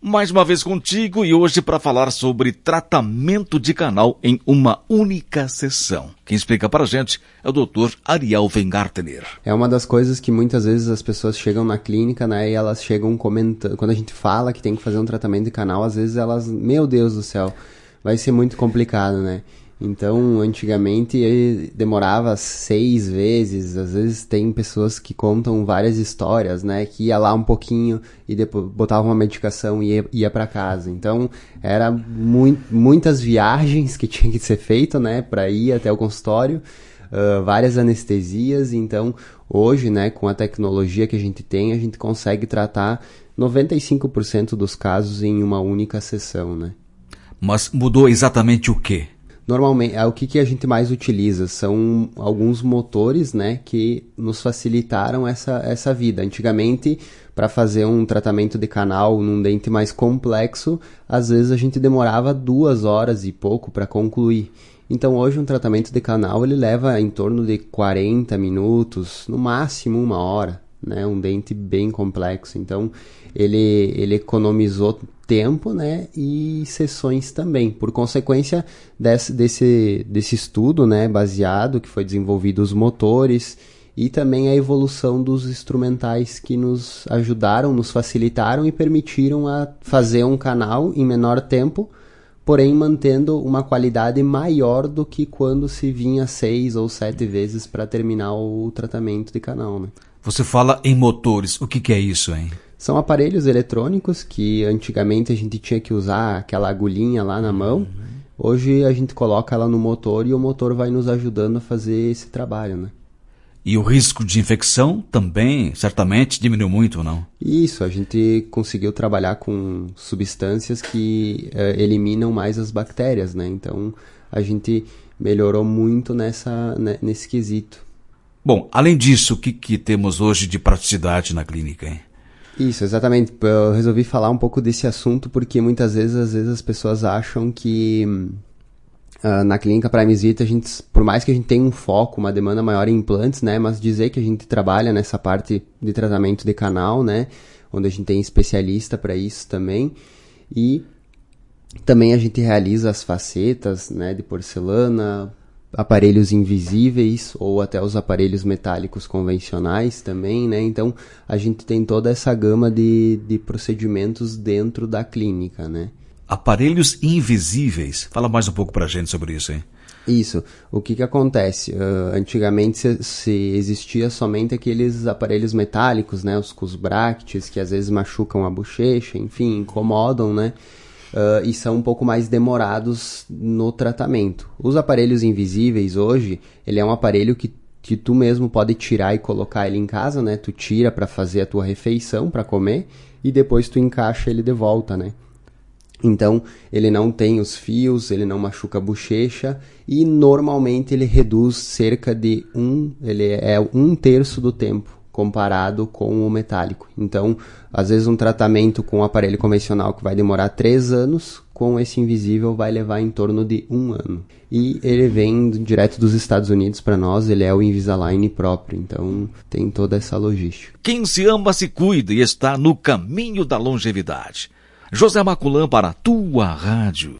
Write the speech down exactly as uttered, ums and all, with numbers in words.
Mais uma vez contigo e hoje para falar sobre tratamento de canal em uma única sessão. Quem explica para a gente é o doutor Ariel Weingartner. É uma das coisas que muitas vezes as pessoas chegam na clínica, né, e elas chegam comentando, quando a gente fala que tem que fazer um tratamento de canal, às vezes elas, meu Deus do céu, vai ser muito complicado, né? Então, antigamente demorava seis vezes, às vezes tem pessoas que contam várias histórias, né, que ia lá um pouquinho e depois botava uma medicação e ia, ia para casa. Então, era mu- muitas viagens que tinha que ser feito, né, para ir até o consultório, uh, várias anestesias. Então, hoje, né, com a tecnologia que a gente tem, a gente consegue tratar noventa e cinco por cento dos casos em uma única sessão, né. Mas mudou exatamente o quê? Normalmente, o que, que a gente mais utiliza? São alguns motores, né, que nos facilitaram essa, essa vida. Antigamente, para fazer um tratamento de canal num dente mais complexo, às vezes a gente demorava duas horas e pouco para concluir. Então, hoje um tratamento de canal ele leva em torno de quarenta minutos, no máximo uma hora, né, um dente bem complexo. Então, ele, ele economizou tempo, né, e sessões também. Por consequência desse, desse, desse estudo, né, baseado, que foi desenvolvido os motores e também a evolução dos instrumentais que nos ajudaram, nos facilitaram e permitiram a fazer um canal em menor tempo, porém mantendo uma qualidade maior do que quando se vinha seis ou sete vezes para terminar o tratamento de canal, né. Você fala em motores, o que, que é isso, hein? São aparelhos eletrônicos que antigamente a gente tinha que usar aquela agulhinha lá na mão. Uhum. Hoje a gente coloca ela no motor e o motor vai nos ajudando a fazer esse trabalho, né? E o risco de infecção também, certamente, diminuiu muito, não? Isso, a gente conseguiu trabalhar com substâncias que uh, eliminam mais as bactérias, né? Então a gente melhorou muito nessa, né, nesse quesito. Bom, além disso, o que, que temos hoje de praticidade na clínica, hein? Isso, exatamente. Eu resolvi falar um pouco desse assunto porque muitas vezes, às vezes as pessoas acham que uh, na clínica Prime Vita, a gente, por mais que a gente tenha um foco, uma demanda maior em implantes, né, mas dizer que a gente trabalha nessa parte de tratamento de canal, né, onde a gente tem especialista para isso também, e também a gente realiza as facetas, né, de porcelana, aparelhos invisíveis ou até os aparelhos metálicos convencionais também, né? Então, a gente tem toda essa gama de, de procedimentos dentro da clínica, né? Aparelhos invisíveis. Fala mais um pouco pra gente sobre isso, hein? Isso. O que que acontece? Uh, antigamente se, se existia somente aqueles aparelhos metálicos, né? Os cusbractes, que às vezes machucam a bochecha, enfim, incomodam, né? Uh, e são um pouco mais demorados no tratamento. Os aparelhos invisíveis hoje, ele é um aparelho que, que tu mesmo pode tirar e colocar ele em casa, né? Tu tira para fazer a tua refeição, para comer, e depois tu encaixa ele de volta, né? Então, ele não tem os fios, ele não machuca a bochecha e normalmente ele reduz cerca de um, ele é um terço do tempo comparado com o metálico. Então, às vezes um tratamento com um aparelho convencional que vai demorar três anos, com esse invisível vai levar em torno de um ano. E ele vem direto dos Estados Unidos para nós, ele é o Invisalign próprio, então tem toda essa logística. Quem se ama se cuida e está no caminho da longevidade. José Maculã para a tua rádio.